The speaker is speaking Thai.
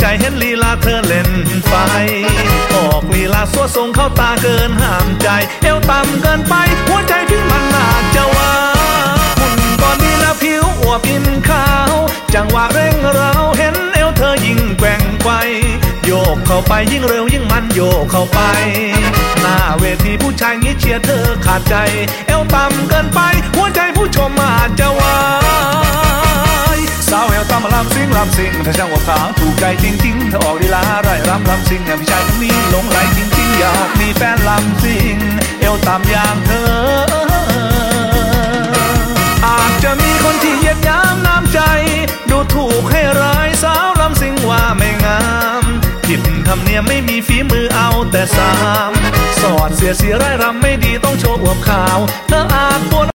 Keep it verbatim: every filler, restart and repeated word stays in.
เห็นลีลาเธอเล่นไฟออกลีลาสวดทรงเข้าตาเกินห้ามใจเอวต่ำเกินไปหัวใจพี่มันน่าจะว้าหุ่นก่อนดีแล้วผิวอวบอิ่มขาวจังหวะเร่งเราเห็นเอวเธอยิ่งแกว่งไกวโยกเข้าไปยิ่งเร็วยิ่งมันโยกเข้าไปหน้าเวทีผู้ชายงี้เชียร์เธอขาดใจเอวต่ำเกินไปหัวใจผู้ชมอาจจะวายสาวเอวต่ำมาลำซิ่งลำซิ่งเธอช่างว่าขาวถูกใจจริงๆเธอออกลีลาไร่รำลำซิ่งพี่ชายคนนี้หลงไหลจริงๆอยากมีแฟนลำซิ่งเอวต่ำอย่างเธออาจจะมีคนที่เหยียดหยามน้ำใจดูถูกให้ร้ายสาวลำซิ่งว่าไม่งามผิดธรรมเนียมไม่มีฝีมือเอาแต่สามสอดเสียเสียไร้รำไม่ดีต้องโชว์อวบขาวเธออาจปวด